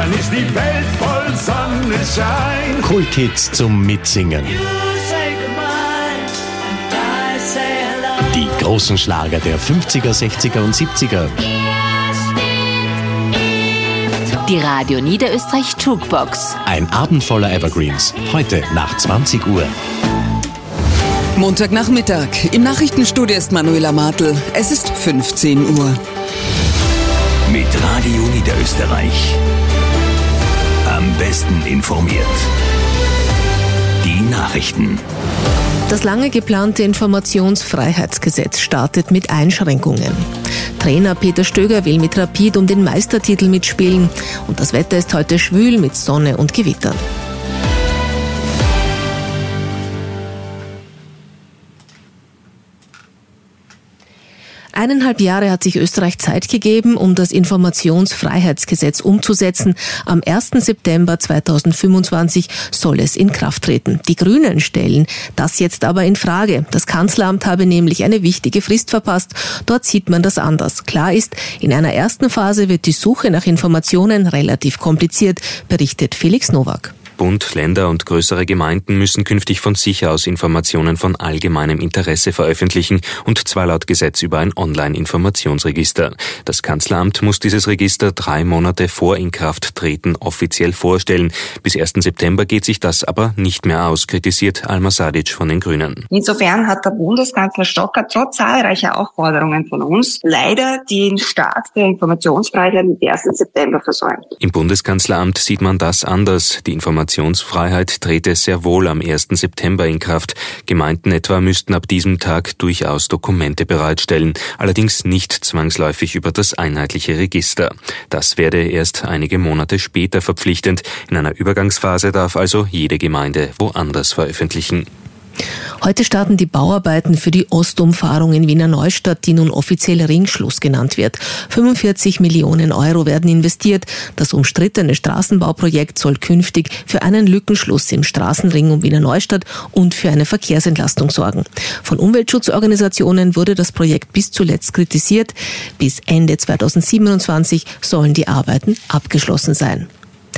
dann ist die Welt voll Sonnenschein. Kulthits zum Mitsingen. Die großen Schlager der 50er, 60er und 70er. Die Radio Niederösterreich Jukebox. Ein Abend voller Evergreens. Heute nach 20 Uhr. Montagnachmittag. Im Nachrichtenstudio ist Manuela Martl. Es ist 15 Uhr. Mit Radio Niederösterreich. Am besten informiert. Die Nachrichten. Das lange geplante Informationsfreiheitsgesetz startet mit Einschränkungen. Trainer Peter Stöger will mit Rapid um den Meistertitel mitspielen. Und das Wetter ist heute schwül mit Sonne und Gewittern. Eineinhalb Jahre hat sich Österreich Zeit gegeben, um das Informationsfreiheitsgesetz umzusetzen. Am 1. September 2025 soll es in Kraft treten. Die Grünen stellen das jetzt aber in Frage. Das Kanzleramt habe nämlich eine wichtige Frist verpasst. Dort sieht man das anders. Klar ist, in einer ersten Phase wird die Suche nach Informationen relativ kompliziert, berichtet Felix Nowak. Bund, Länder und größere Gemeinden müssen künftig von sich aus Informationen von allgemeinem Interesse veröffentlichen, und zwar laut Gesetz über ein Online-Informationsregister. Das Kanzleramt muss dieses Register 3 Monate vor Inkrafttreten offiziell vorstellen. Bis 1. September geht sich das aber nicht mehr aus, kritisiert Alma Sadic von den Grünen. Insofern hat der Bundeskanzler Stocker trotz zahlreicher Aufforderungen von uns leider den Start der Informationsfreiheit am 1. September versäumt. Im Bundeskanzleramt sieht man das anders. Die Informationsfreiheit trete sehr wohl am 1. September in Kraft. Gemeinden etwa müssten ab diesem Tag durchaus Dokumente bereitstellen, allerdings nicht zwangsläufig über das einheitliche Register. Das werde erst einige Monate später verpflichtend. In einer Übergangsphase darf also jede Gemeinde woanders veröffentlichen. Heute starten die Bauarbeiten für die Ostumfahrung in Wiener Neustadt, die nun offiziell Ringschluss genannt wird. 45 Millionen Euro werden investiert. Das umstrittene Straßenbauprojekt soll künftig für einen Lückenschluss im Straßenring um Wiener Neustadt und für eine Verkehrsentlastung sorgen. Von Umweltschutzorganisationen wurde das Projekt bis zuletzt kritisiert. Bis Ende 2027 sollen die Arbeiten abgeschlossen sein.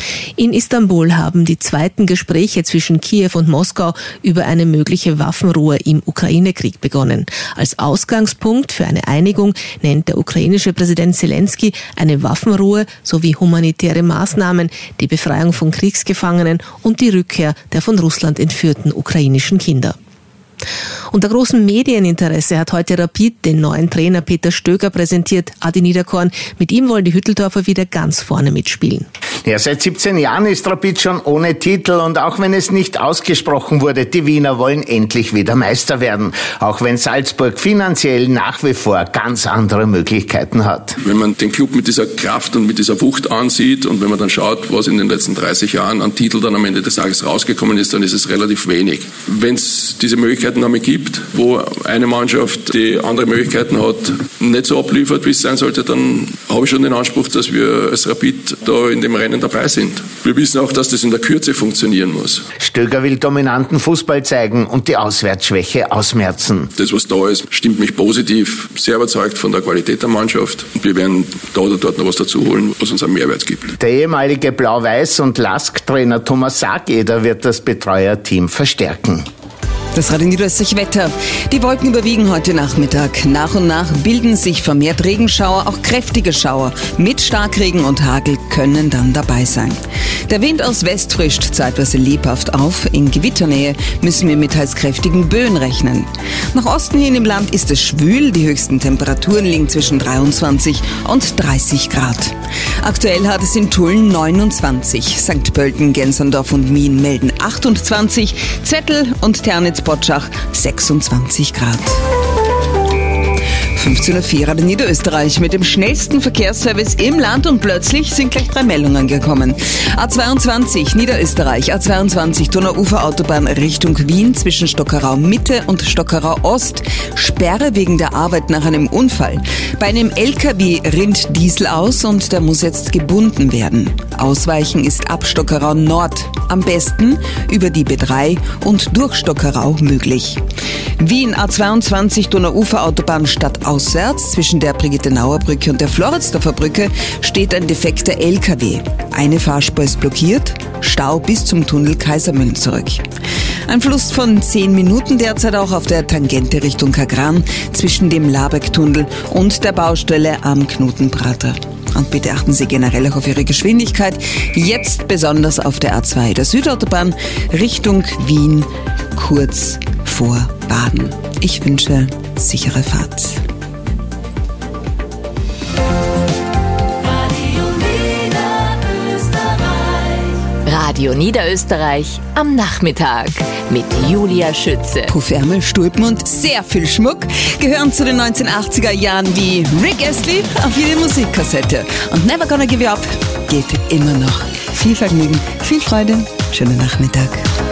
In Istanbul haben die zweiten Gespräche zwischen Kiew und Moskau über eine mögliche Waffenruhe im Ukraine-Krieg begonnen. Als Ausgangspunkt für eine Einigung nennt der ukrainische Präsident Zelensky eine Waffenruhe sowie humanitäre Maßnahmen, die Befreiung von Kriegsgefangenen und die Rückkehr der von Russland entführten ukrainischen Kinder. Unter großem Medieninteresse hat heute Rapid den neuen Trainer Peter Stöger präsentiert. Adi Niederkorn, mit ihm wollen die Hütteldorfer wieder ganz vorne mitspielen. Ja, seit 17 Jahren ist Rapid schon ohne Titel, und auch wenn es nicht ausgesprochen wurde, die Wiener wollen endlich wieder Meister werden. Auch wenn Salzburg finanziell nach wie vor ganz andere Möglichkeiten hat. Wenn man den Club mit dieser Kraft und mit dieser Wucht ansieht und wenn man dann schaut, was in den letzten 30 Jahren an Titel dann am Ende des Tages rausgekommen ist, dann ist es relativ wenig. Wenn es diese Möglichkeiten einmal gibt, wo eine Mannschaft, die andere Möglichkeiten hat, nicht so abliefert, wie es sein sollte, dann habe ich schon den Anspruch, dass wir als Rapid da in dem Rennen dabei sind. Wir wissen auch, dass das in der Kürze funktionieren muss. Stöger will dominanten Fußball zeigen und die Auswärtsschwäche ausmerzen. Das, was da ist, stimmt mich positiv, sehr überzeugt von der Qualität der Mannschaft. Und wir werden da oder dort noch was dazu holen, was uns einen Mehrwert gibt. Der ehemalige Blau-Weiß- und Lask-Trainer Thomas Sargeder wird das Betreuerteam verstärken. Das Radio Niederösterreich Wetter. Die Wolken überwiegen heute Nachmittag. Nach und nach bilden sich vermehrt Regenschauer, auch kräftige Schauer mit Starkregen und Hagel können dann dabei sein. Der Wind aus West frischt zeitweise lebhaft auf. In Gewitternähe müssen wir mit teils kräftigen Böen rechnen. Nach Osten hin im Land ist es schwül. Die höchsten Temperaturen liegen zwischen 23 und 30 Grad. Aktuell hat es in Tulln 29. St. Pölten, Gensendorf und Wien melden 28. Zettel und Ternitz-Potschach 26 Grad. 15.04 Uhr Radio Niederösterreich mit dem schnellsten Verkehrsservice im Land, und plötzlich sind gleich 3 Meldungen gekommen. A22 Niederösterreich, A22 Donauuferautobahn Richtung Wien zwischen Stockerau Mitte und Stockerau Ost. Sperre wegen der Arbeit nach einem Unfall. Bei einem LKW rinnt Diesel aus und der muss jetzt gebunden werden. Ausweichen ist ab Stockerau Nord am besten über die B3 und durch Stockerau möglich. Wien A22 Donauuferautobahn stadtauswärts zwischen der Brigittenauer Brücke und der Floridsdorfer Brücke steht ein defekter LKW. Eine Fahrspur ist blockiert, Stau bis zum Tunnel Kaisermühlen zurück. Ein Fluss von 10 Minuten derzeit auch auf der Tangente Richtung Kagran zwischen dem Labeck-Tunnel und der Baustelle am Knotenprater. Und bitte achten Sie generell auch auf Ihre Geschwindigkeit. Jetzt besonders auf der A2 der Südautobahn Richtung Wien, kurz vor Baden. Ich wünsche sichere Fahrt. Radio Niederösterreich am Nachmittag mit Julia Schütze. Puffärmel, Stulpen und sehr viel Schmuck gehören zu den 1980er Jahren wie Rick Astley auf jede Musikkassette. Und Never Gonna Give You Up geht immer noch. Viel Vergnügen, viel Freude, schönen Nachmittag.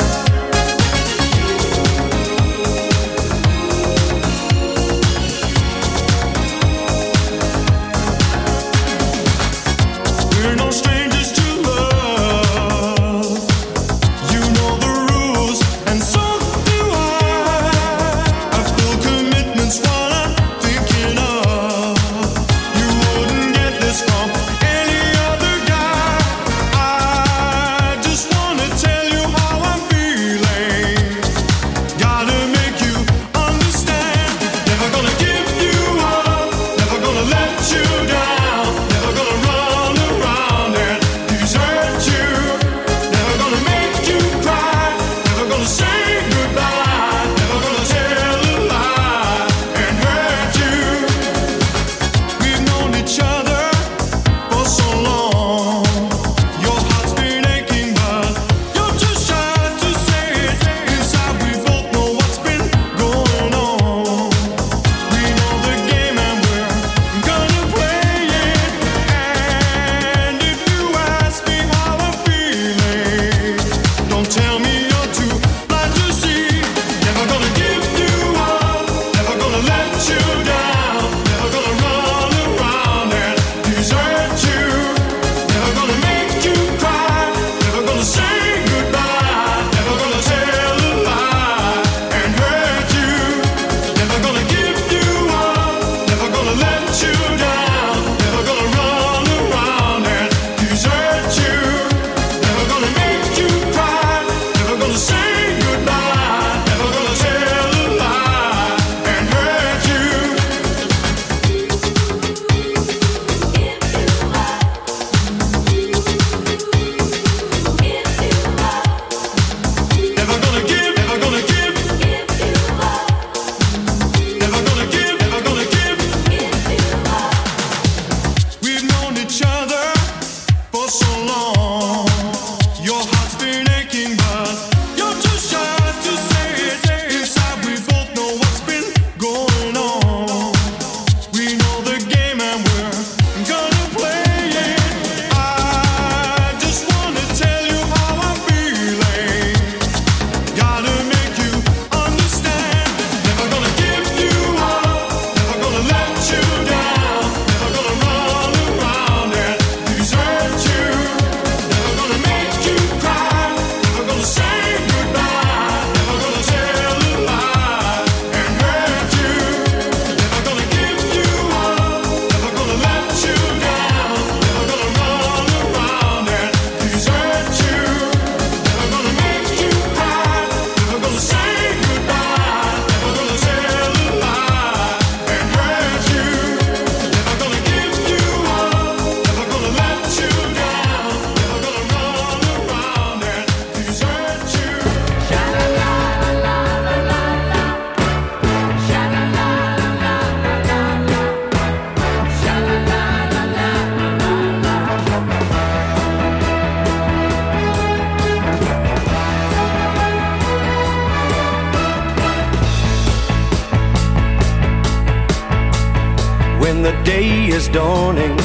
when the day is dawning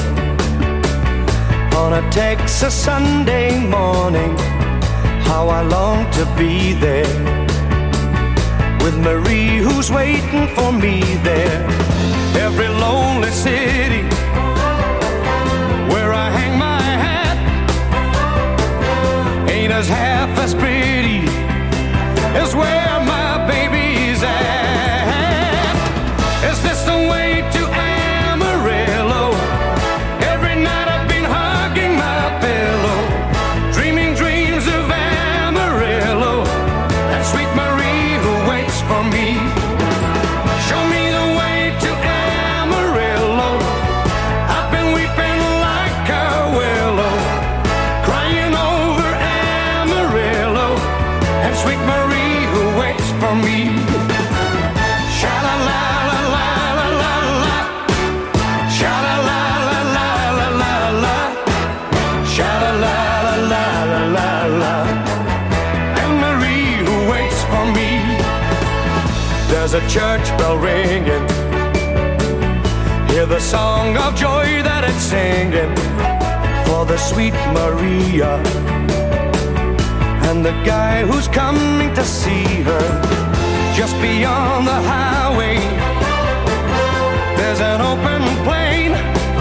on a Texas Sunday morning. How I long to be there with Marie who's waiting for me there. Every lonely city where I hang my hat is half as pretty as where my baby's at. Is this the way to Amarillo? Every night I've been hugging my pillow, dreaming dreams of Amarillo, and sweet Marie who waits for me. Show me the way to Amarillo. I've been weeping like a willow, crying over Amarillo, and sweet Marie who waits for me. Sha-la-la-la-la-la-la-la, sha-la-la-la-la-la-la-la, sha-la-la-la-la-la-la, and Marie who waits for me. There's a church bell ringing, hear the song of joy that it's singing for the sweet Maria and the guy who's coming to see her. Just beyond the highway, there's an open plain,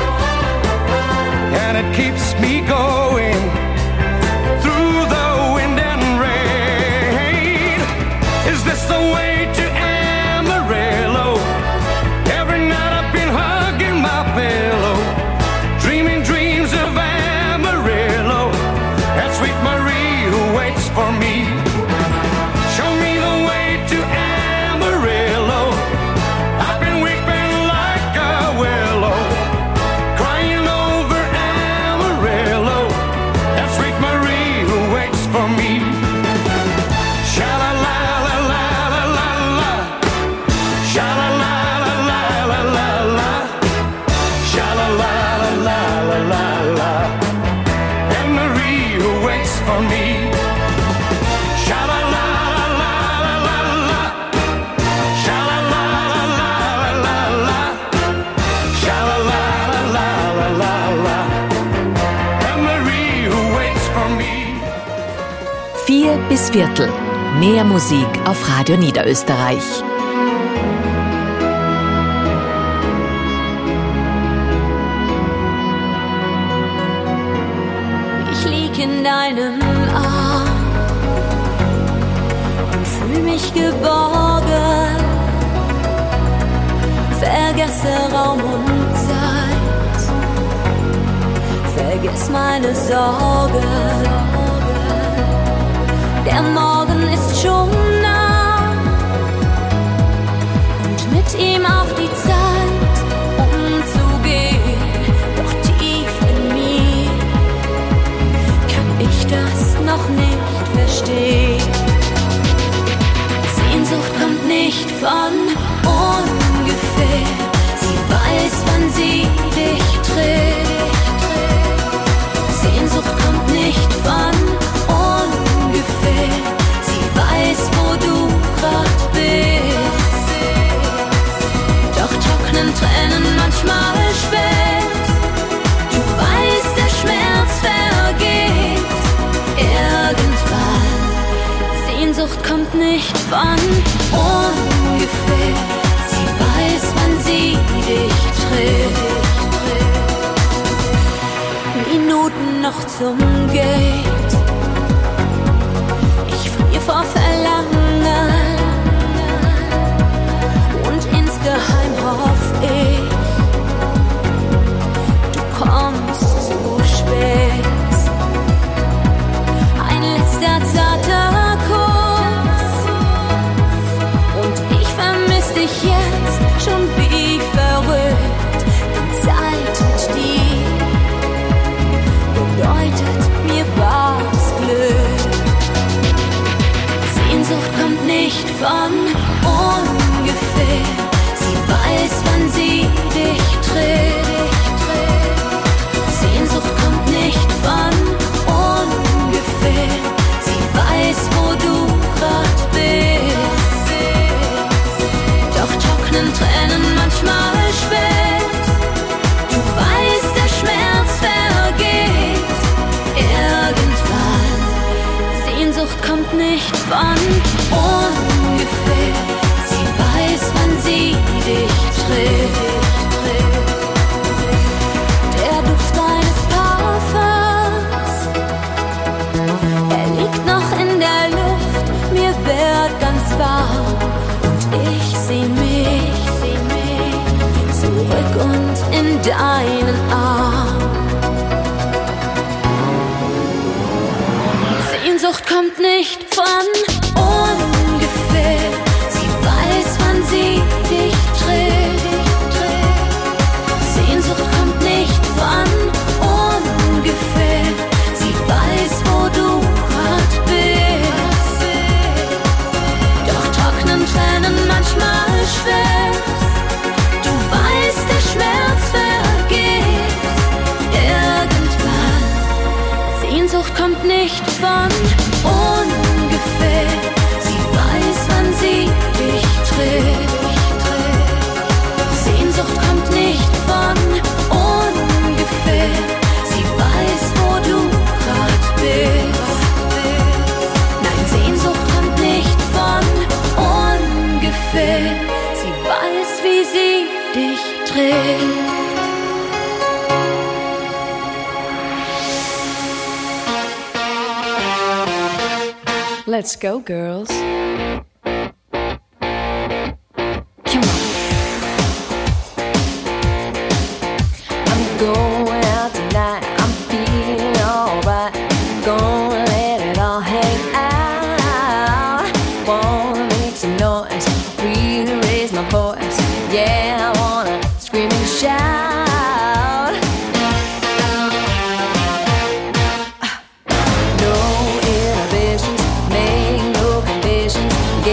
and it keeps me going through the wind and rain. Is this the way to Amarillo? Every night I've been hugging my pillow, dreaming dreams of Amarillo, and sweet Marie who waits for me. Show me the way to Amarillo. I've been weeping like a willow, crying over Amarillo, and sweet Marie who waits for me. Sha-la-la-la-la-la-la-la, sha-la-la-la-la-la-la-la, sha-la-la-la-la-la-la, and Marie who waits for me. Sha-la-la-la-la-la-la, sha-la-la-la-la-la-la, sha-la-la-la-la-la-la, and Marie who waits for me. 4 bis Viertel. Mehr Musik auf Radio Niederösterreich. Ich lieg in deinem Arm und fühl mich geborgen. Vergesse Raum und Zeit, vergiss meine Sorgen. Der Morgen ist schon nah und mit ihm auch die Zeit, umzugehen. Doch tief in mir kann ich das noch nicht verstehen. Sehnsucht kommt nicht von ungefähr, sie weiß, wann sie dich trifft. Sehnsucht kommt nicht von ungefähr, sie weiß, wo du grad bist. Doch trocknen Tränen manchmal spät, du weißt, der Schmerz vergeht irgendwann. Sehnsucht kommt nicht von ungefähr, sie weiß, wann sie dich trifft. Minuten noch zum Gate, ich friere vor Verlangen und insgeheim hoff ich, du kommst zu spät. Ein letzter zarter Kuss und ich vermiss dich jetzt schon wie verrückt. Die Zeit mit dir bedeutet mir wahres Glück. Sehnsucht kommt nicht von ungefähr, sie weiß, wann sie dich trifft. Sehnsucht kommt nicht von ungefähr, sie weiß, wo du grad bist. Doch trocknen Tränen manchmal spät, du weißt, der Schmerz vergeht irgendwann. Sehnsucht kommt nicht von ungefähr, sie weiß, wann sie dich trifft. Der Duft deines Parfums, er liegt deinen Arm. Sehnsucht kommt nicht von ungefähr. Sie weiß, wann sie dich trägt. Sehnsucht kommt nicht von ungefähr. Sie weiß, wo du grad bist. Doch trocknen Tränen manchmal schwer. Du weißt, der Schmerz vergeht irgendwann. Sehnsucht kommt nicht von ungefähr. Sie weiß, wann sie dich trägt. Sehnsucht kommt nicht von ungefähr. Sie weiß, wo du grad bist. Nein, Sehnsucht kommt nicht von ungefähr. Sie weiß, wie sie dich trägt. Let's go, girls. Come on. I'm going out tonight. I'm feeling alright. Gonna let it all hang out. Wanna make some noise, really raise my voice. Yeah, I wanna scream and shout. No inhibitions, make no conditions.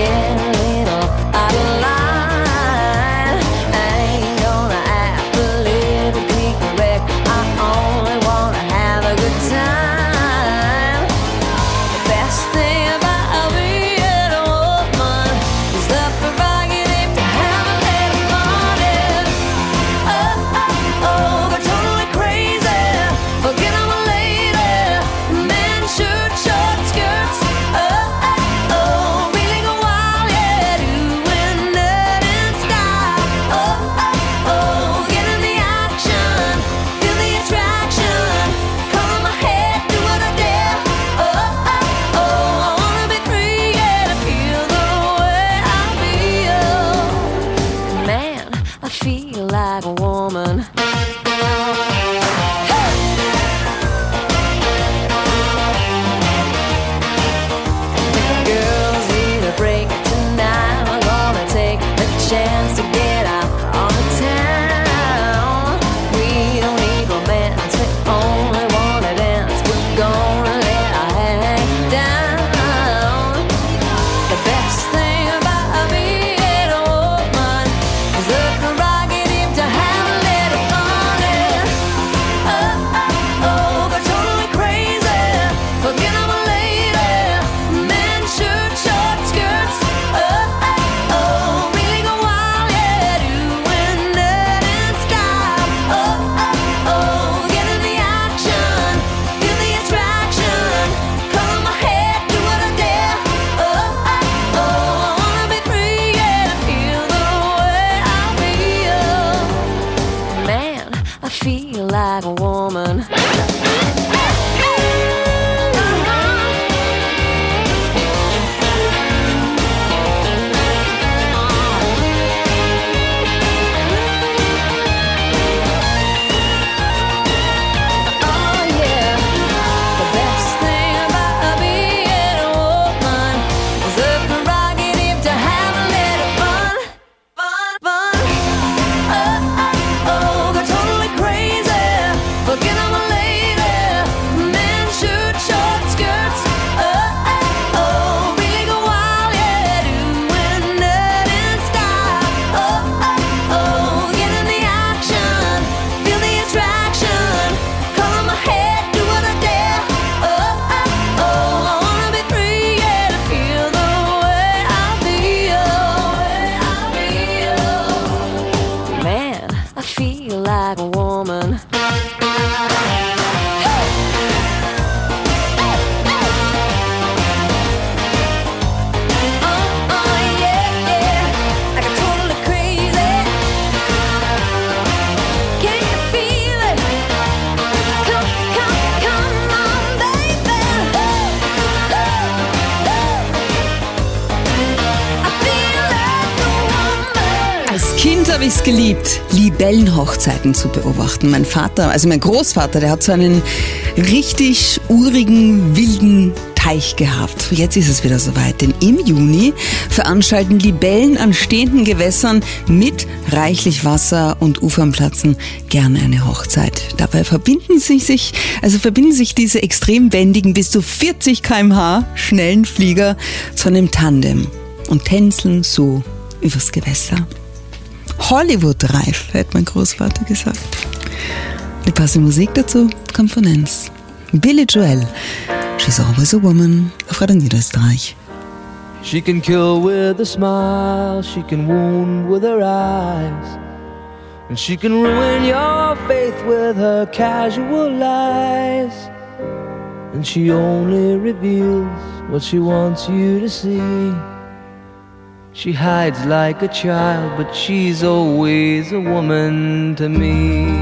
ich's geliebt, Libellenhochzeiten zu beobachten. Mein Vater, also mein Großvater, der hat so einen richtig urigen, wilden Teich gehabt. Jetzt ist es wieder soweit, denn im Juni veranstalten Libellen an stehenden Gewässern mit reichlich Wasser und Ufernplatzen gerne eine Hochzeit. Dabei verbinden sich diese extrem wendigen, bis zu 40 km/h schnellen Flieger zu einem Tandem und tänzeln so übers Gewässer. Hollywood-reif, hätte mein Großvater gesagt. Die passende Musik dazu kommt von Nance. Billy Joel, She's Always a Woman, auf Radio Niederösterreich. She can kill with a smile, she can wound with her eyes, and she can ruin your faith with her casual lies. And she only reveals what she wants you to see. She hides like a child, but she's always a woman to me.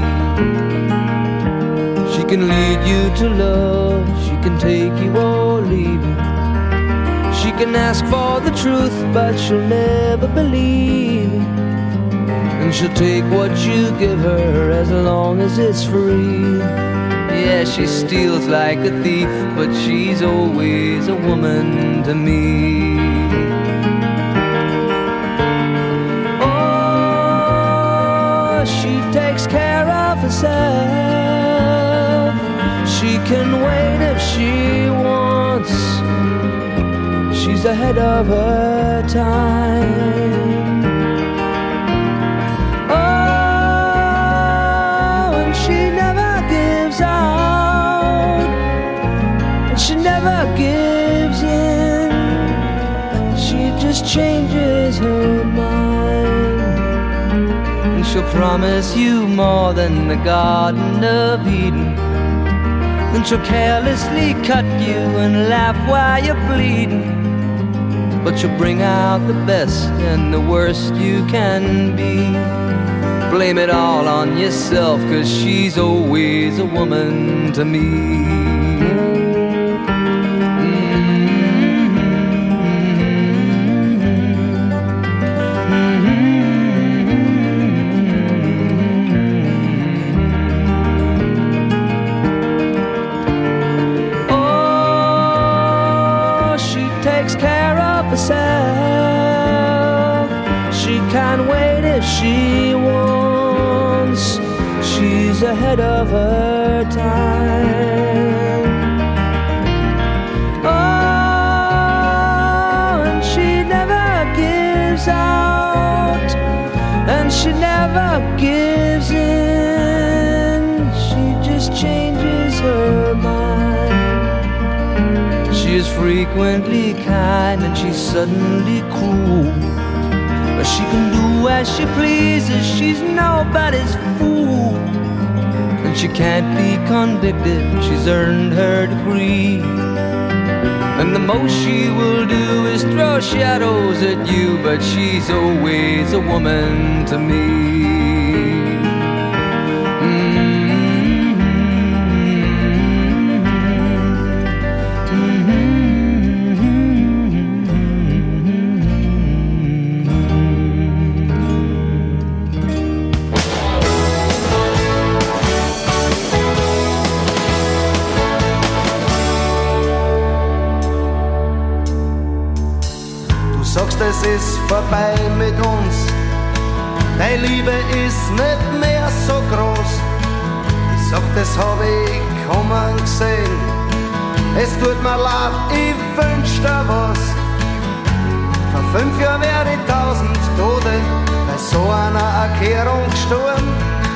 She can lead you to love, she can take you or leave you. She can ask for the truth, but she'll never believe it. And she'll take what you give her as long as it's free. Yeah, she steals like a thief, but she's always a woman to me. She takes care of herself. She can wait if she wants. She's ahead of her time. Oh, and she never gives out, and she never gives in. She just changes her mind. She'll promise you more than the Garden of Eden. Then she'll carelessly cut you and laugh while you're bleeding. But she'll bring out the best and the worst you can be. Blame it all on yourself, 'cause she's always a woman to me. She can wait if she wants. She's ahead of her time. Oh, and she never gives out, and she never gives in. She just changes her mind. She is frequently kind and she's suddenly cruel. But she can do as she pleases, she's nobody's fool. And she can't be convicted, she's earned her degree. And the most she will do is throw shadows at you, but she's always a woman to me. Es ist vorbei mit uns, deine Liebe ist nicht mehr so groß. Ich sag, das hab ich kommen gesehen, es tut mir leid, ich wünsch dir was. Vor 5 Jahren wäre ich 1000 Tote bei so einer Erklärung gestorben.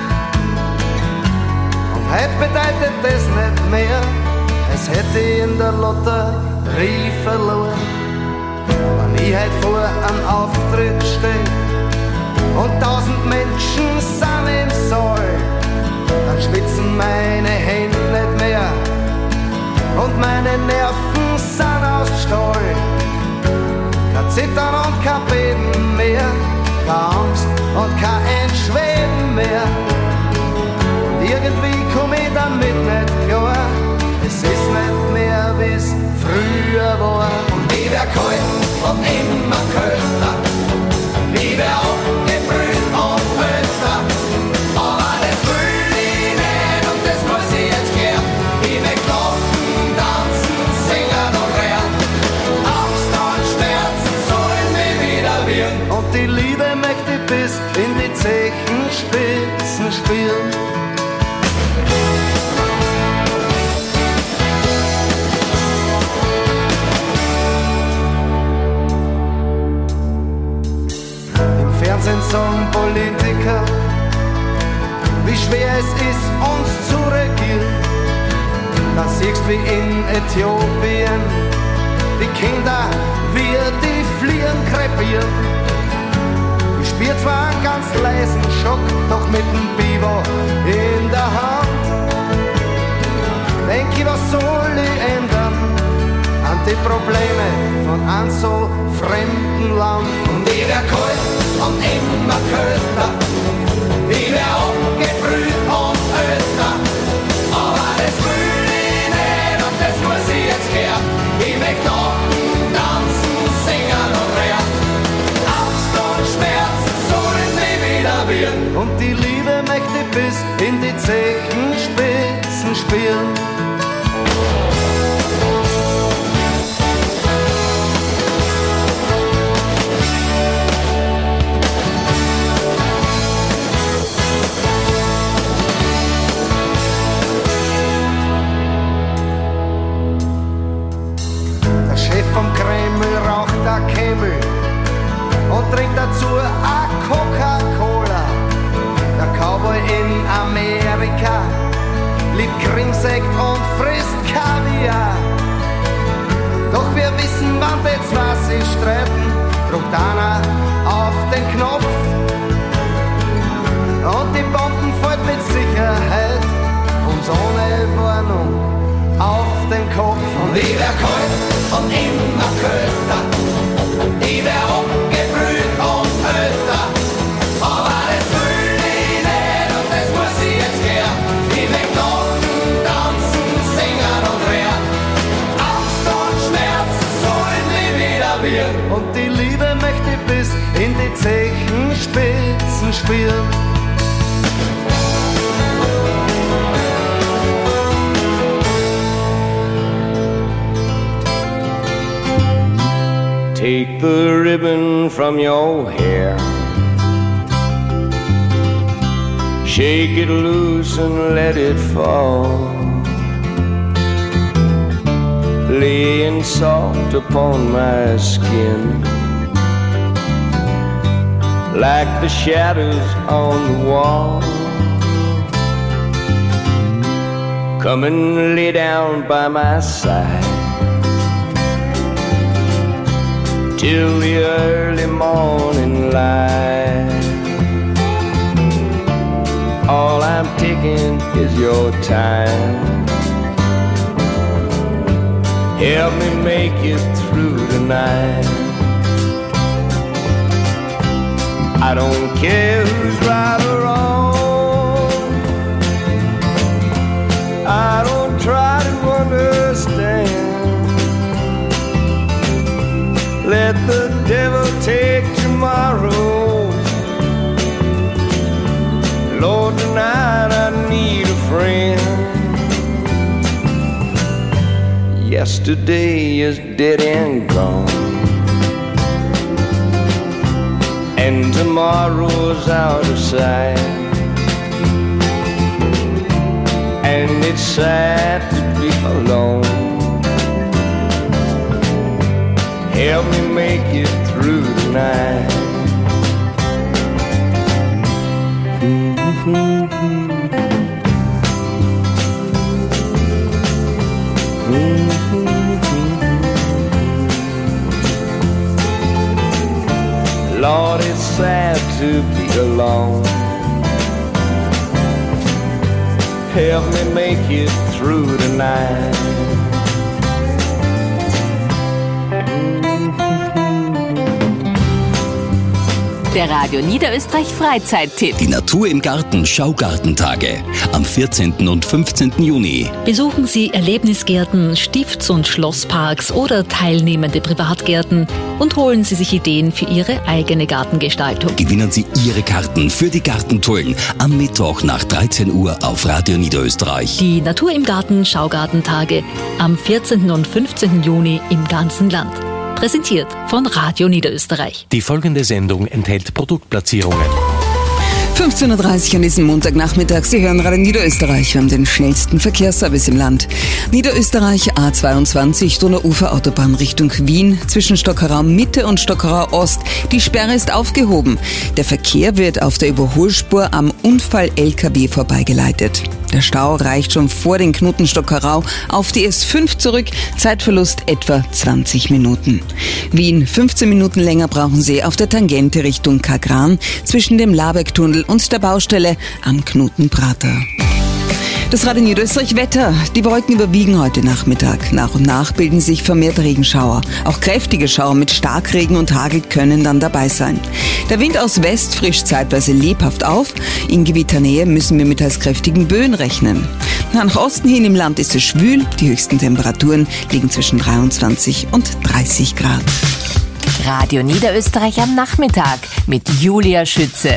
Und heute bedeutet das nicht mehr, als hätte ich in der Lotterie verloren. Wenn ich heut vor einem Auftritt steh und 1000 Menschen sind im Saal, dann schwitzen meine Hände nicht mehr und meine Nerven sind aus Stahl. Kein Zittern und kein Beben mehr, keine Angst und kein Entschweben mehr. Und irgendwie komm ich damit nicht klar, es ist nicht mehr wie's früher war. Und ich wär kalt und immer kälter, ich wär aufgebrüht und spüren. Im Fernsehen sagen Politiker, wie schwer es ist, uns zu regieren. Da siehst wie in Äthiopien die Kinder, wie die Fliehen krepieren. Ich spür zwar einen ganz leisen Schock, doch mit dem Biber in der Hand. Denk ich, was soll ich ändern an die Probleme von einem so fremden Land? Und ich wär kalt und immer kälter, ich wär abgebrüht und älter, aber das will ich nicht und das muss ich jetzt hören. Ich möchte lachen, tanzen, singen und reden. Angst und Schmerz sollen nie wieder werden. Und die Liebe möchte ich bis in die Zechenspitzen spüren. Vom Kreml raucht der Kämmel und trinkt dazu a Coca-Cola. Der Cowboy in Amerika liebt Krimsekt und frisst Kaviar. Doch wir wissen, wann die zwei sich streiten, drückt einer auf den Knopf und die Bomben fällt mit Sicherheit uns ohne Warnung auf den Kopf. Und ich wär kalt und immer kälter, ich wär abgebrüht und älter, aber das will ich nicht und das muss ich jetzt hören. Ich möchte lachen, tanzen, singen und reden. Angst und Schmerz sollen nie wieder werden. Und die Liebe möchte ich bis in die Zechenspitzen spüren. Take the ribbon from your hair, shake it loose and let it fall, laying soft upon my skin, like the shadows on the wall. Come and lay down by my side till the early morning light. All I'm taking is your time. Help me make it through the night. I don't care who's right or wrong, I don't try to understand. Let the devil take tomorrow. Lord, tonight I need a friend. Yesterday is dead and gone, and tomorrow's out of sight. And it's sad to be alone. Help me make it through the night. Lord, it's sad to be alone. Help me make it through the night. Der Radio Niederösterreich Freizeittipp. Die Natur im Garten Schaugartentage am 14. und 15. Juni. Besuchen Sie Erlebnisgärten, Stifts- und Schlossparks oder teilnehmende Privatgärten und holen Sie sich Ideen für Ihre eigene Gartengestaltung. Gewinnen Sie Ihre Karten für die Gartentouren am Mittwoch nach 13 Uhr auf Radio Niederösterreich. Die Natur im Garten Schaugartentage am 14. und 15. Juni im ganzen Land. Präsentiert von Radio Niederösterreich. Die folgende Sendung enthält Produktplatzierungen. 15.30 Uhr an diesem Montagnachmittag. Sie hören Radio Niederösterreich. Wir haben den schnellsten Verkehrsservice im Land. Niederösterreich A22, Donauufer-Autobahn Richtung Wien, zwischen Stockerau Mitte und Stockerau Ost. Die Sperre ist aufgehoben. Der Verkehr wird auf der Überholspur am Unfall-LKW vorbeigeleitet. Der Stau reicht schon vor den Knoten Stockerau auf die S5 zurück. Zeitverlust etwa 20 Minuten. Wien, 15 Minuten länger brauchen Sie auf der Tangente Richtung Kagran zwischen dem Labergtunnel und der Baustelle am Knoten Prater. Das Radio Niederösterreich Wetter. Die Wolken überwiegen heute Nachmittag. Nach und nach bilden sich vermehrt Regenschauer. Auch kräftige Schauer mit Starkregen und Hagel können dann dabei sein. Der Wind aus West frischt zeitweise lebhaft auf. In Gewitternähe müssen wir mit teils kräftigen Böen rechnen. Nach Osten hin im Land ist es schwül. Die höchsten Temperaturen liegen zwischen 23 und 30 Grad. Radio Niederösterreich am Nachmittag mit Julia Schütze.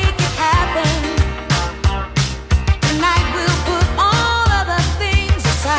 Tonight we'll put all other things aside.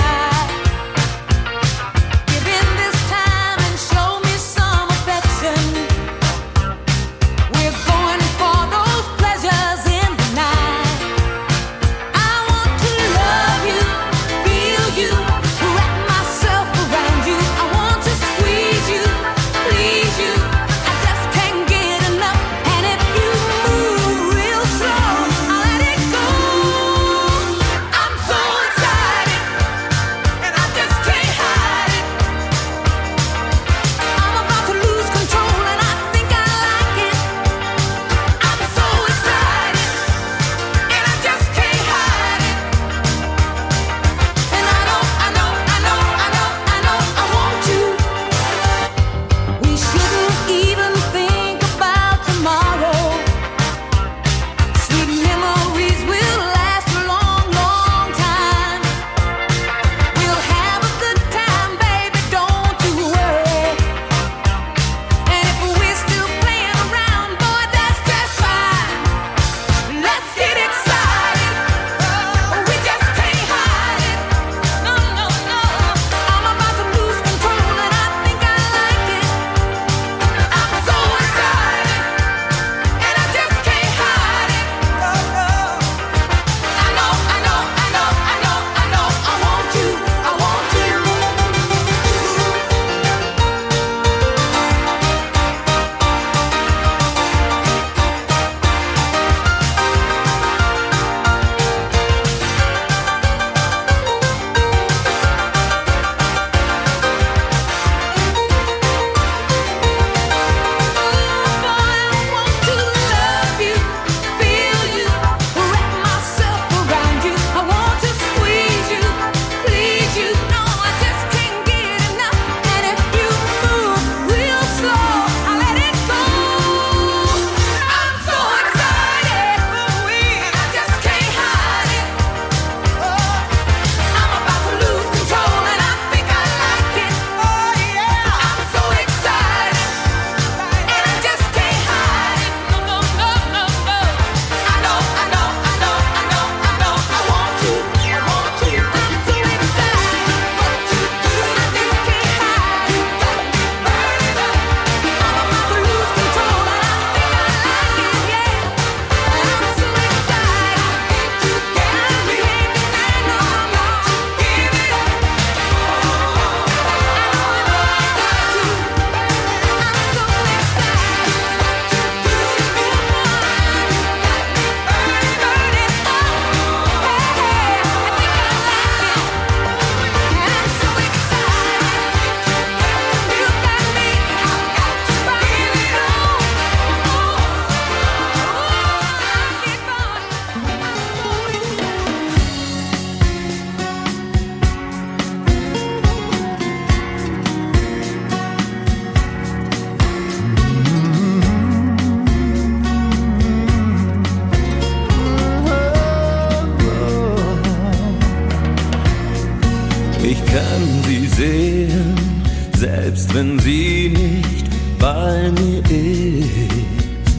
kann sie sehen, selbst wenn sie nicht bei mir ist.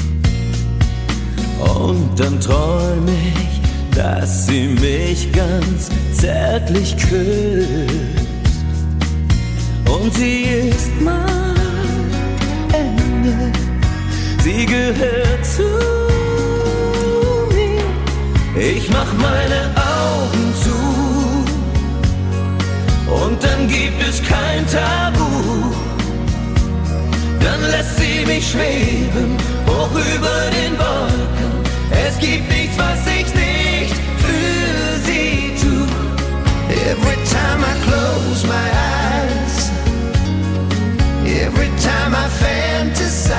Und dann träum ich, dass sie mich ganz zärtlich küsst. Und sie ist mein Engel, sie gehört zu mir. Ich mach meine Augen zu und dann gibt es kein Tabu. Dann lässt sie mich schweben, hoch über den Wolken. Es gibt nichts, was ich nicht für sie tu. Every time I close my eyes, every time I fantasize,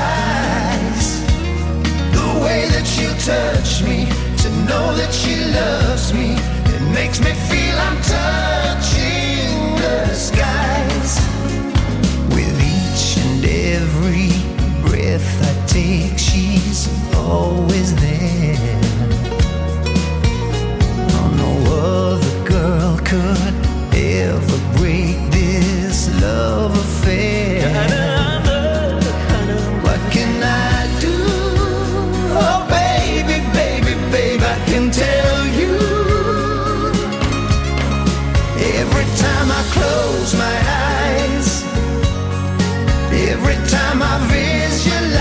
the way that you touch me, to know that she loves me, it makes me feel I'm touching the skies. With each and every breath I take, she's always there. Oh, no other girl could ever break this love affair. What can I do? Oh baby, baby, baby, I can tell you. Every time I close my eyes, every time I visualize,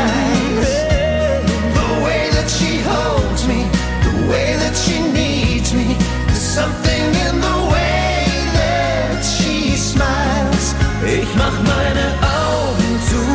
the way that she holds me, the way that she needs me, there's something in the way that she smiles. Ich mach meine Augen zu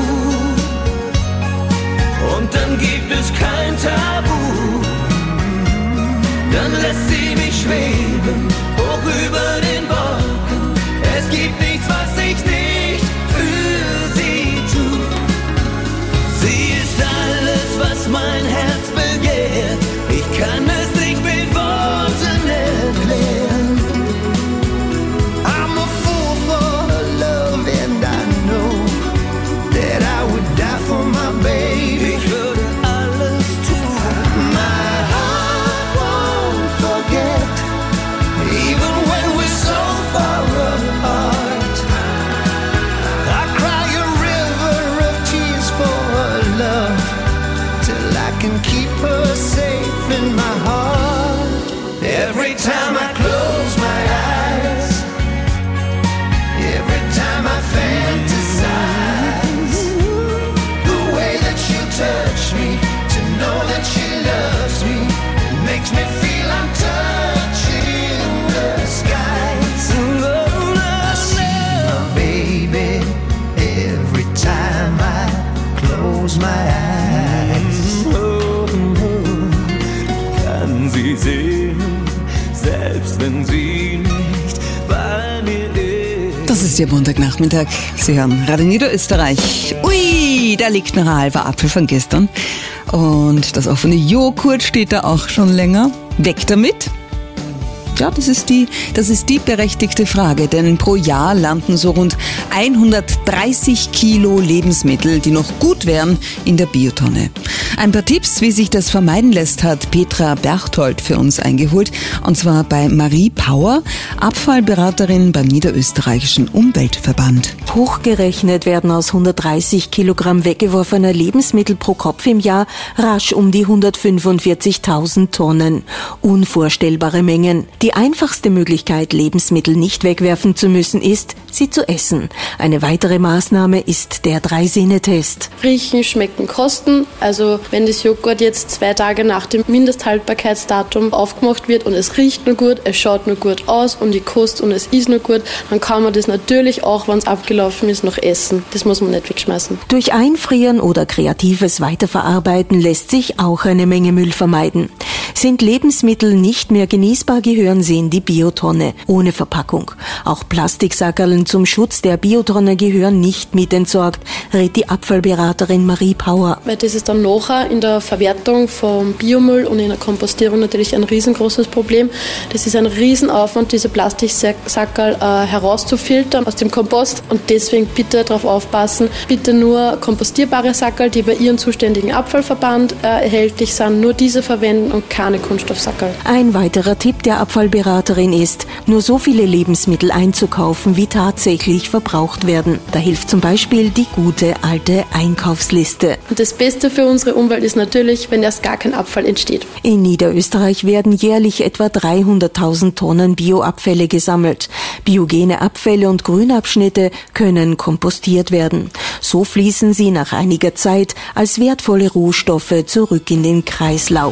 und dann gibt es kein Tabu. Dann lässt sie mich schweben, hoch über den Wolken. Es gibt nichts, was ich nicht für sie tu. Sie ist alles, was mein Herz begehrt. Ich kann es nicht mit Worten erklären. I'm a fool for her love and I know that I would die for my baby. Ich würde alles tun. My heart won't forget, even when we're so far apart. I cry a river of tears for her love, till I can keep her safe in my heart. Every time I close my eyes, every time I fantasize, the way that you touch me, to know that she loves me, it makes me feel I'm touching the skies. I see my baby every time I close my eyes. Kann sie sehen, selbst wenn sie nicht bei mir ist. Das ist Ihr Montagnachmittag. Sie hören Radio Niederösterreich. Ui, da liegt noch ein halber Apfel von gestern. Und das offene Joghurt steht da auch schon länger. Weg damit. Ja, das ist die berechtigte Frage, denn pro Jahr landen so rund 130 Kilo Lebensmittel, die noch gut wären, in der Biotonne. Ein paar Tipps, wie sich das vermeiden lässt, hat Petra Berchtold für uns eingeholt, und zwar bei Marie Power, Abfallberaterin beim Niederösterreichischen Umweltverband. Hochgerechnet werden aus 130 Kilogramm weggeworfener Lebensmittel pro Kopf im Jahr rasch um die 145.000 Tonnen. Unvorstellbare Mengen. Die einfachste Möglichkeit, Lebensmittel nicht wegwerfen zu müssen, ist, sie zu essen. Eine weitere Maßnahme ist der 3-Sinne-Test. Riechen, schmecken, kosten. Also wenn das Joghurt jetzt 2 Tage nach dem Mindesthaltbarkeitsdatum aufgemacht wird und es riecht nur gut, es schaut nur gut aus und ich koste und es ist nur gut, dann kann man das natürlich auch, wenn es abgelaufen ist, noch essen. Das muss man nicht wegschmeißen. Durch Einfrieren oder kreatives Weiterverarbeiten lässt sich auch eine Menge Müll vermeiden. Sind Lebensmittel nicht mehr genießbar, gehören sie in die Biotonne, ohne Verpackung. Auch Plastiksackerln zum Schutz der Biotonne gehören nicht mit entsorgt, rät die Abfallberaterin Marie Power. Weil das ist dann nachher in der Verwertung vom Biomüll und in der Kompostierung natürlich ein riesengroßes Problem. Das ist ein Riesenaufwand, diese Plastiksackerl herauszufiltern aus dem Kompost, und deswegen bitte darauf aufpassen, bitte nur kompostierbare Sackerl, die bei Ihrem zuständigen Abfallverband erhältlich sind, nur diese verwenden und keine Kunststoffsackerl. Ein weiterer Tipp der Abfallberaterin Sozialberaterin ist, nur so viele Lebensmittel einzukaufen, wie tatsächlich verbraucht werden. Da hilft zum Beispiel die gute alte Einkaufsliste. Und das Beste für unsere Umwelt ist natürlich, wenn erst gar kein Abfall entsteht. In Niederösterreich werden jährlich etwa 300.000 Tonnen Bioabfälle gesammelt. Biogene Abfälle und Grünabschnitte können kompostiert werden. So fließen sie nach einiger Zeit als wertvolle Rohstoffe zurück in den Kreislauf.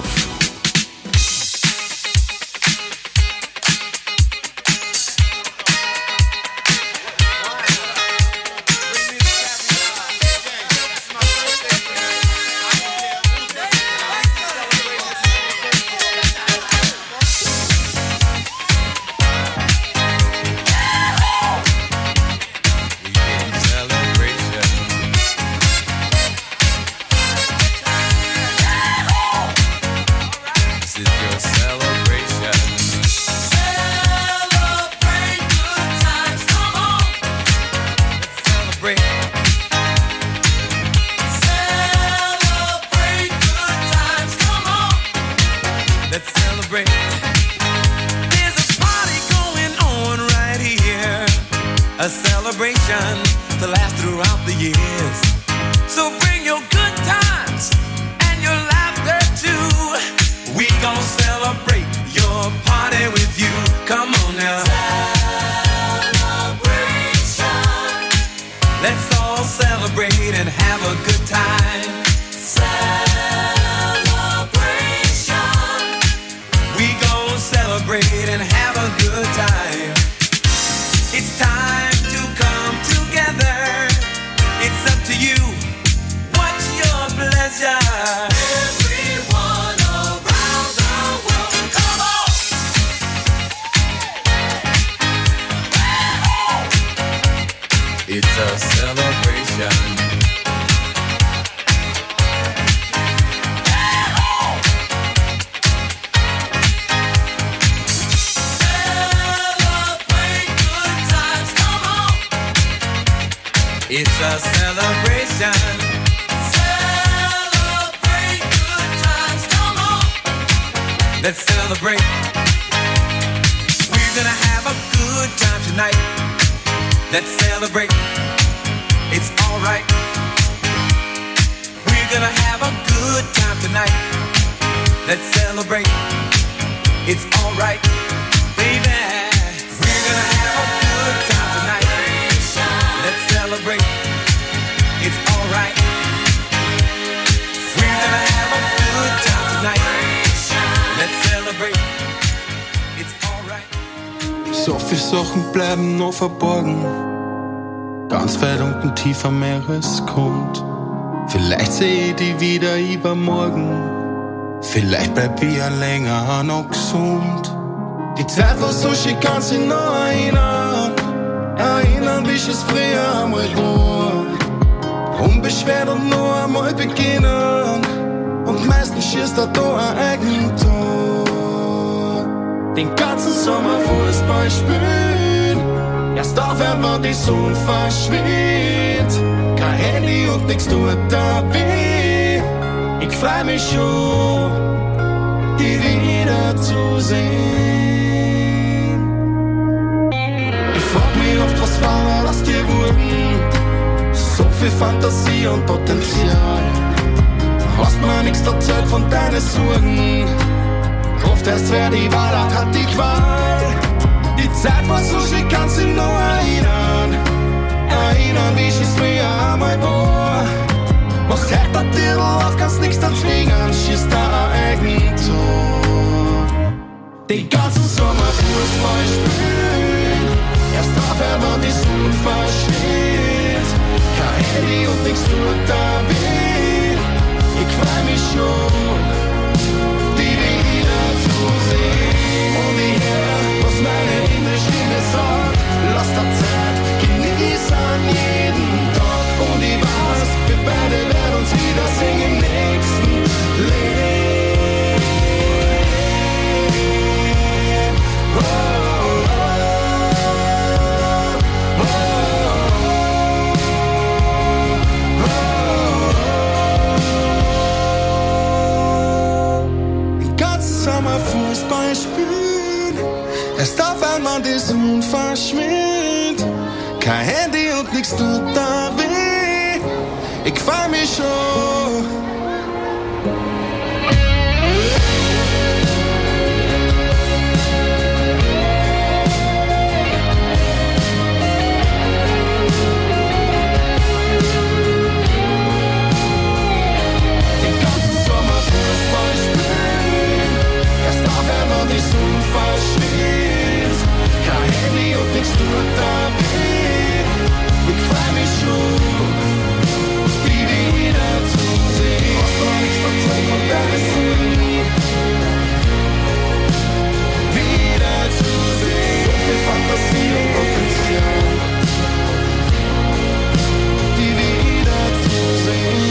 A celebration to last throughout the years. So bring your good times and your laughter too. We gon' celebrate your party with you. Come on now. Celebration. Let's all celebrate and have a good time. Celebration. We gon' celebrate and have a good time. It's time to come together. It's up to you. What's your pleasure? Everyone around the world, come on! It's a celebration. It's a celebration. Celebrate good times, come on. Let's celebrate. We're gonna have a good time tonight. Let's celebrate. It's alright. We're gonna have a good time tonight. Let's celebrate. It's alright, baby. We're gonna have a good time tonight. Let's celebrate. It's alright. We're gonna have a good time tonight. Let's celebrate. It's alright. So viele Sachen bleiben noch verborgen. Ganz weit unten tief am Meeresgrund. Vielleicht sehe ich die wieder übermorgen. Vielleicht bleib ich ja länger noch gesund. Die Zeit war so schön, kannst dich noch erinnern. Erinnern, wie es früher einmal war. Unbeschwert und noch einmal beginnen. Und meistens schießt da ein Eigentor. Den ganzen Sommer Fußball spielen. Erst aufhören, wenn die Sonne verschwindet. Kein Handy und nix tut da weh. Ich freu mich schon, die wieder zu sehen. Ich frag mich oft, was war aus dir wurden. So viel Fantasie und Potenzial. Hast mir nix erzählt von deinen Sorgen. Oft erst wer die Wahl hat die Qual. Die Zeit war so schön, kannst dich noch erinnern. Erinnern, wie es früher einmal war. Machst heute ein Titel auf, kannst nix dazwingen. Schießt da ein Eigentor. Den ganzen Sommer Fußball spielen. Erst aufhören, wenn die Sonne verschwindet. Kein Handy und nix tut da weh. Ich freu mich schon, die wieder zu sehen. Und ich hör, was meine innere Stimme sagt. Lass der Zeit, genieß an jeden Tag. Und ich weiß, wir beide werden uns wiedersehen im nächsten Leben. Oh, oh, oh, oh, oh, oh. wenn die Sonne verschwindet. Kein Handy und nix tut da weh. Ich freu mich schon. Die Sonne verschwindet, kein Handy und nix tut da weh. Ich freu mich schon, die wieder zu sehen. Was noch nichts verzeiht von deiner Seele, wieder zu sehen. So viel Fantasie und Potenzial, die wieder zu sehen.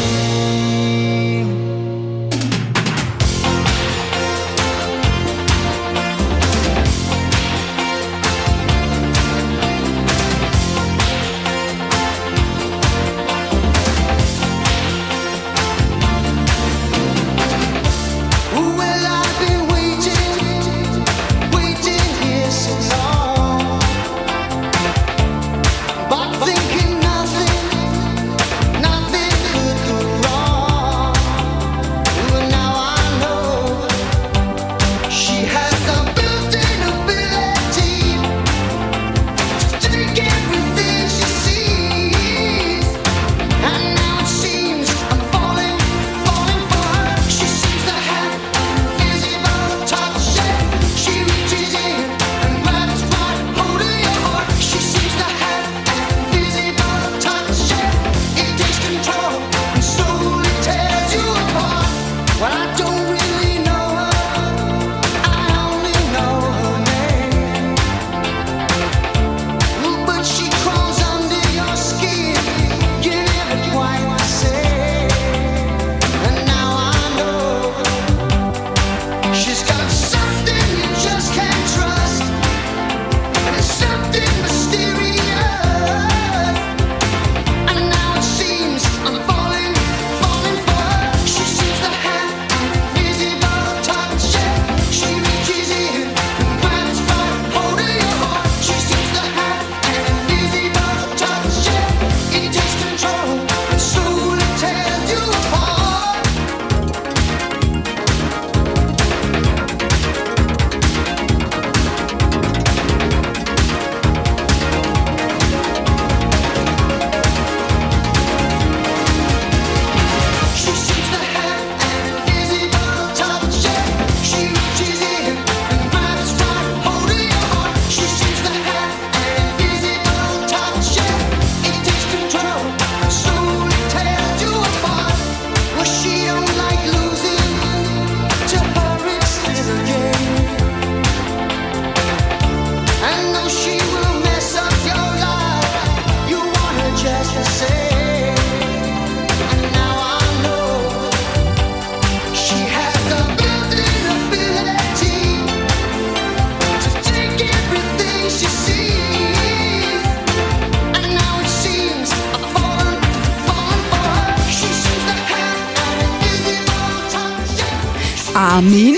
Armin,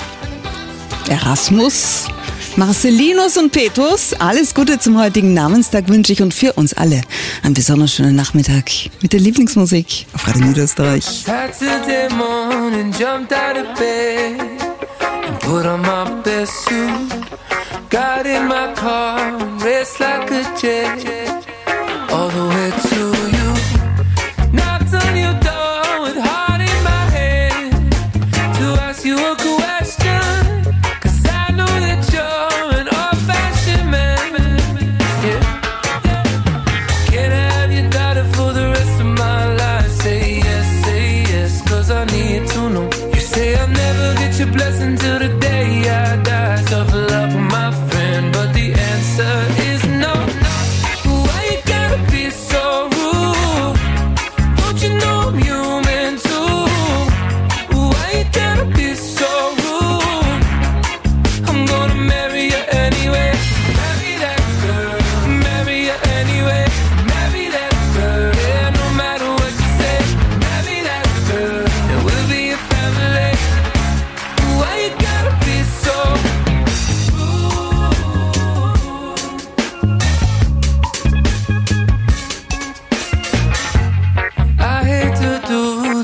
Erasmus, Marcelinus und Petrus, alles Gute zum heutigen Namenstag wünsche ich und für uns alle einen besonders schönen Nachmittag mit der Lieblingsmusik auf Radio Niederösterreich. Saturday morning, jumped out of bed and put on my best suit. Got in my car, raced like a jet all the way to you. Knocked on your door with heart in my hand to ask you a question, 'cause I know that you're an old-fashioned man. Yeah. Can I have your daughter for the rest of my life? Say yes, 'cause I need to know. You say I'll never get your blessing till the day I die. Tough love, my friend, but the answer is no. Why you gotta be so rude? Don't you know I'm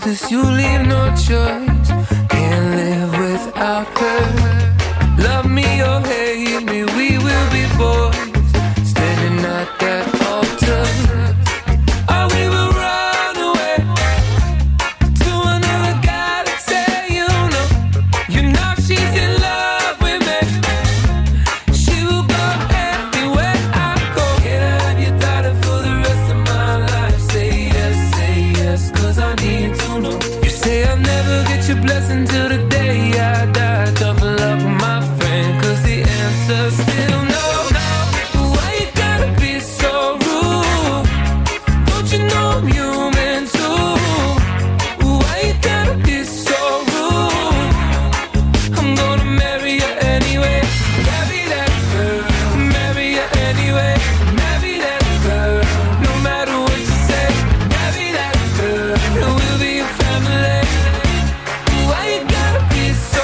'cause you leave no choice. Can't live without her. Love me or hate me, we will be boys. Standing at that altar. Or we will run away to another galaxy, you know she's in love with me. She will go everywhere I go. Can I have your daughter for the rest of my life? Say yes, 'cause I need to know. You say I'll never get your blessing till the day I die. Tough luck, my friend, 'cause the answer's still no. Why you gotta be so rude? Don't you know I'm human too? Why you gotta be so rude? I'm gonna marry you anyway. Marry that girl. Marry you anyway. Marry that girl. No matter what you say. Marry that girl. And we'll be a family. Why you gotta be so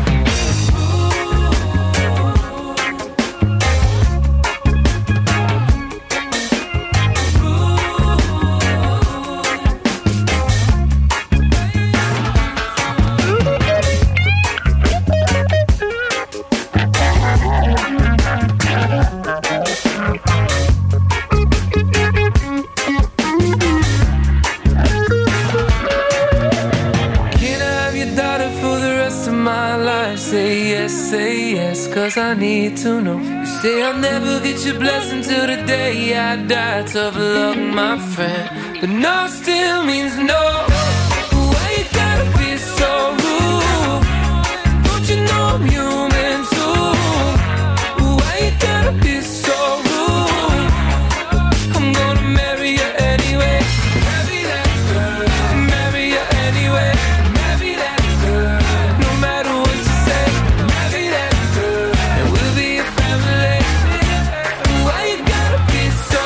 Can I have your daughter for the rest of my life? Say yes, 'cause I need to know. You say I'll never get your blessing till the day I die. Tough luck, my friend, but no still means no. Why you gotta be so rude? Don't you know I'm human too? Why you gotta be so rude? I'm gonna marry you anyway. Marry that girl. Marry you anyway. Marry that girl. No matter what you say. Marry that girl. And we'll be a family. Why you gotta be so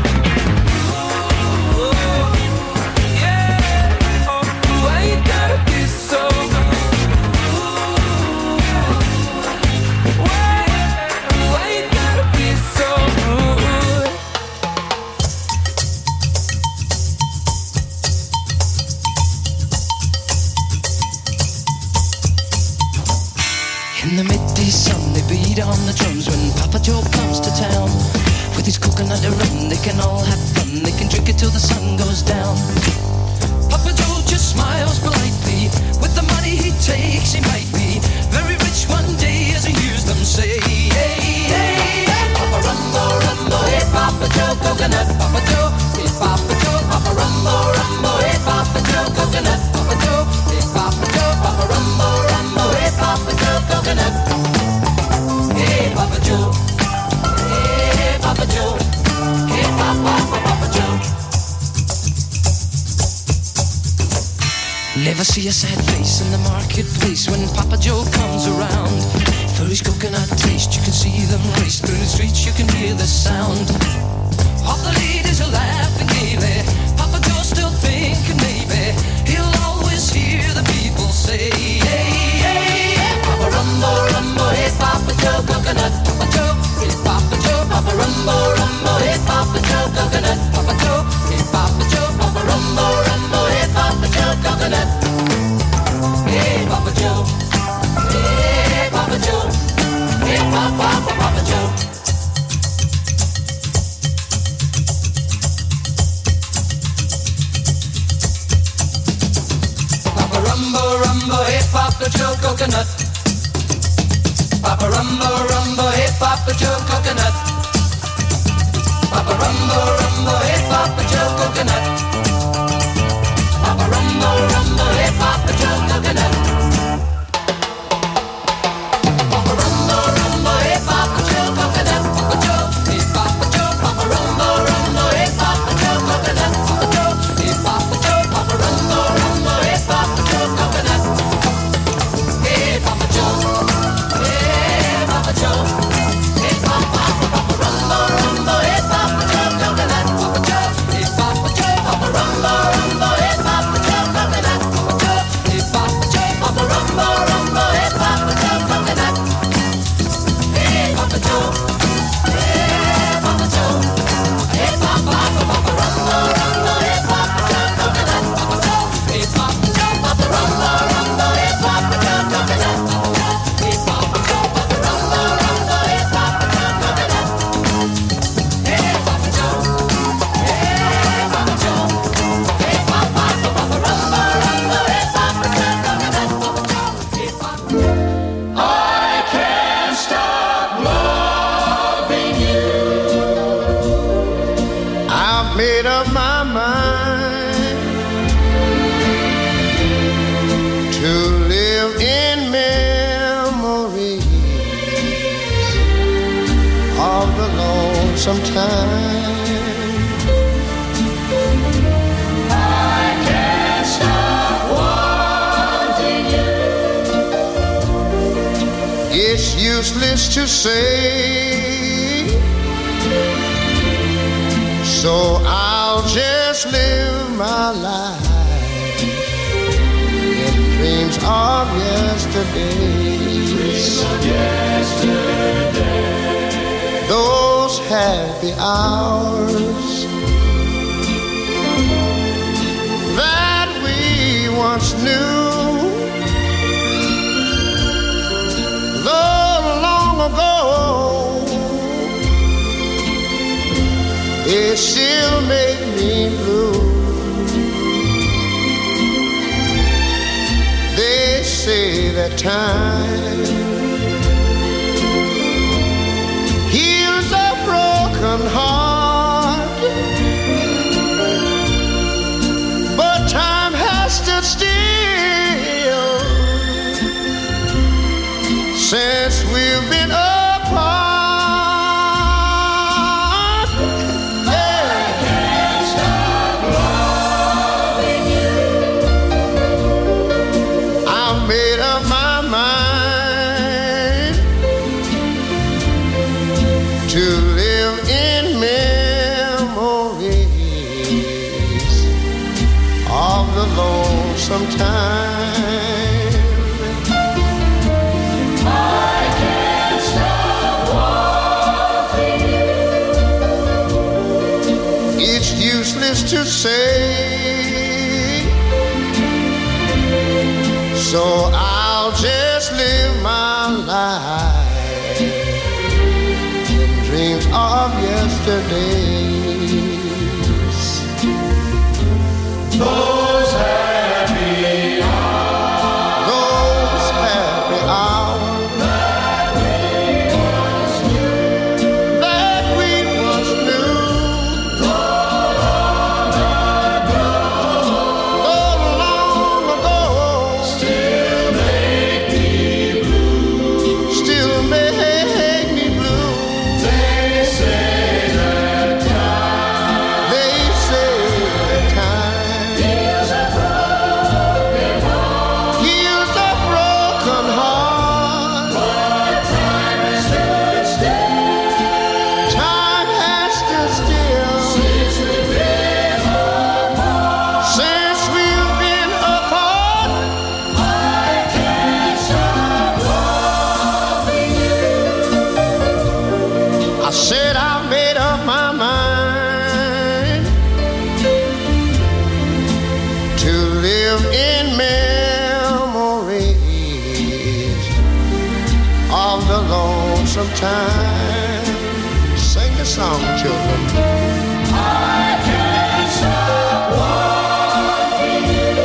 rude? Yeah. Oh, why you gotta be so Why you gotta be so rude? In the midday sun, they beat on the drums when Papa Joe comes to town. With his coconut and rum, they can all have fun. They can drink it till the sun goes down. Papa Joe just smiles politely. With the money he takes, he might be very rich one day as he hears them say, hey, hey, hey, Papa Rumbo, Rumbo, hey, Papa Joe, coconut, Papa Joe, hey, Papa Joe, Papa Rumbo, Rumbo, hey, Papa Joe, coconut, Papa Joe, hey, Papa Joe, Papa Rumbo, Rumbo, hey, Papa Joe, coconut, hey, Papa Joe, hey, Papa Joe, hey, Papa Joe. Never see a sad face in the marketplace when Papa Joe comes around. For his coconut taste, you can see them race through the streets, you can hear the sound. All the ladies are laughing gaily. Papa Joe's still thinking maybe he'll always hear the people say, hey, hey, hey, Papa Rumbo, Rumbo, hey, Papa Joe, coconut, Papa Joe, hey, Papa Joe, Papa Rumbo, Rumbo, hey, Papa Joe, coconut, Papa Joe, hey, Papa Joe, Papa Rumbo, Rumbo, hey, Papa Joe, coconut, hey, Papa Joe, hey, Papa Joe, hey, Papa Joe. Papa Rumbo, Rumbo, hey, Papa Joe, coconut. Papa Rumbo, Rumbo, hey, Papa Joe, coconut. Papa Rumbo, Rumbo, hey, Papa Joe, coconut. Papa Rumbo, Rumbo, hey, Papa Joe, coconut. Papa Rumbo, Rumbo, hey, Papa Joe, coconut. Papa Joe, hey, Papa Joe, Papa Rumbo, Rumbo, hey, Papa Joe, coconut. Papa Joe, hey, Papa Joe, Papa Rumbo, Rumbo, hey, Papa Joe, coconut. Hey, Papa Joe, hey, Papa Joe, hey, Papa Rumbo, Rumbo, hey, Papa Joe, coconut. Papa Joe, hey, Papa Joe, Papa Rumbo, Rumbo, hey, Papa Joe, coconut. time. I can't stop wanting you. It's useless to say, so I'll just live my life in dreams of yesterday. Those happy hours that we once knew, though long ago, they still make me blue. They say that time heals a broken heart, but time has stood still since we've been apart. To live in memories of the lonesome time. I can't stop wanting you. It's useless to say, so I'll just live my life dreams of yesterdays. Those happy hours, those happy hours that we once knew, though long ago, still make me blue, still make me blue. They say that time heals a broken heart, but time has stood still. Time has stood still since we've been apart. Since we've been apart, I can't stop loving you. I said I made up my mind to live in memories of the lonesome time. Sing the song, children. I can't stop wanting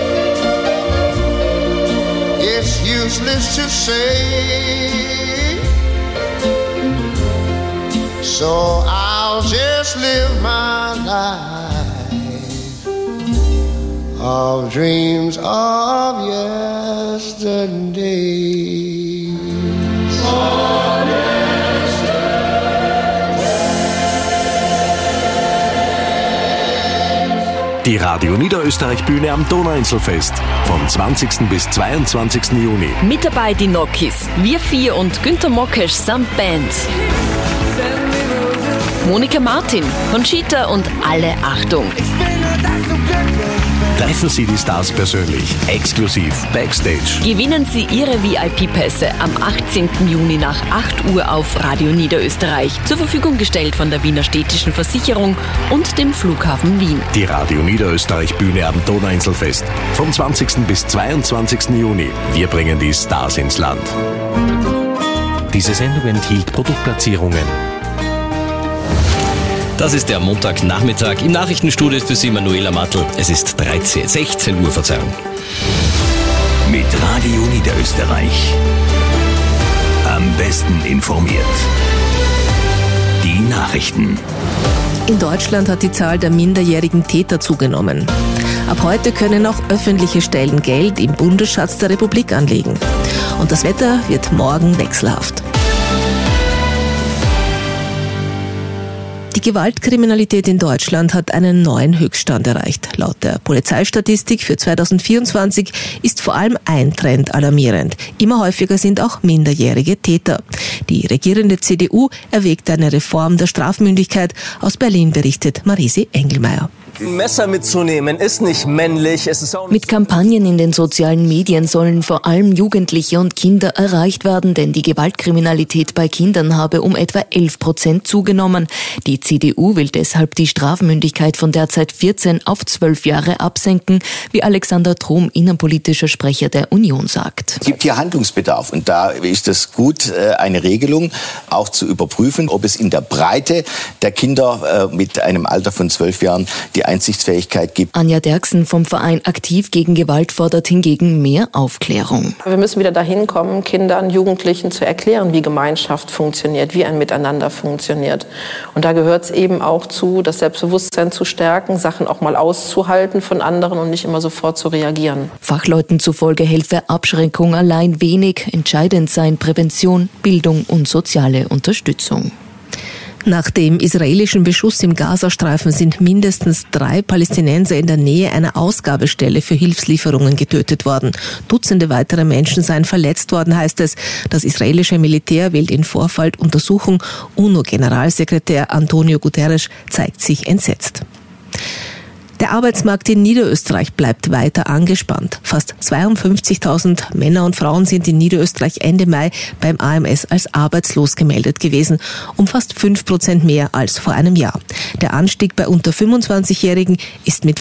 you. It's useless to say, so I'll just live my life of dreams of yesterday. Die Radio Niederösterreich Bühne am Donauinselfest vom 20. bis 22. Juni. Mit dabei die Nokis, Wir Vier und Günther Mockesch samt Band. Monika Martin, Conchita und alle Achtung. Treffen Sie die Stars persönlich, exklusiv Backstage. Gewinnen Sie Ihre VIP-Pässe am 18. Juni nach 8 Uhr auf Radio Niederösterreich. Zur Verfügung gestellt von der Wiener Städtischen Versicherung und dem Flughafen Wien. Die Radio Niederösterreich Bühne am Donauinselfest vom 20. bis 22. Juni. Wir bringen die Stars ins Land. Diese Sendung enthielt Produktplatzierungen. Das ist der Montagnachmittag. Im Nachrichtenstudio ist für Sie Manuela Matl. Es ist 16 Uhr, Verzeihung. Mit Radio Niederösterreich. Am besten informiert. Die Nachrichten. In Deutschland hat die Zahl der minderjährigen Täter zugenommen. Ab heute können auch öffentliche Stellen Geld im Bundesschatz der Republik anlegen. Und das Wetter wird morgen wechselhaft. Die Gewaltkriminalität in Deutschland hat einen neuen Höchststand erreicht. Laut der Polizeistatistik für 2024 ist vor allem ein Trend alarmierend. Immer häufiger sind auch minderjährige Täter. Die regierende CDU erwägt eine Reform der Strafmündigkeit. Aus Berlin berichtet Marisi Engelmeier. Ein Messer mitzunehmen ist nicht männlich. Es ist auch Mit Kampagnen in den sozialen Medien sollen vor allem Jugendliche und Kinder erreicht werden, denn die Gewaltkriminalität bei Kindern habe um etwa 11% zugenommen. Die CDU will deshalb die Strafmündigkeit von derzeit 14 auf 12 Jahre absenken, wie Alexander Trom, innenpolitischer Sprecher der Union, sagt. Es gibt hier Handlungsbedarf und da ist es gut, eine Regelung auch zu überprüfen, ob es in der Breite der Kinder mit einem Alter von 12 Jahren die Einsichtsfähigkeit gibt. Anja Derksen vom Verein Aktiv gegen Gewalt fordert hingegen mehr Aufklärung. Wir müssen wieder dahin kommen, Kindern, Jugendlichen zu erklären, wie Gemeinschaft funktioniert, wie ein Miteinander funktioniert. Und da gehört es eben auch zu, das Selbstbewusstsein zu stärken, Sachen auch mal auszuhalten von anderen und nicht immer sofort zu reagieren. Fachleuten zufolge helfe Abschreckung allein wenig. Entscheidend seien Prävention, Bildung und soziale Unterstützung. Nach dem israelischen Beschuss im Gazastreifen sind mindestens 3 Palästinenser in der Nähe einer Ausgabestelle für Hilfslieferungen getötet worden. Dutzende weitere Menschen seien verletzt worden, heißt es. Das israelische Militär will den Vorfall untersuchen. UNO-Generalsekretär Antonio Guterres zeigt sich entsetzt. Der Arbeitsmarkt in Niederösterreich bleibt weiter angespannt. Fast 52.000 Männer und Frauen sind in Niederösterreich Ende Mai beim AMS als arbeitslos gemeldet gewesen, um fast 5% mehr als vor einem Jahr. Der Anstieg bei unter 25-Jährigen ist mit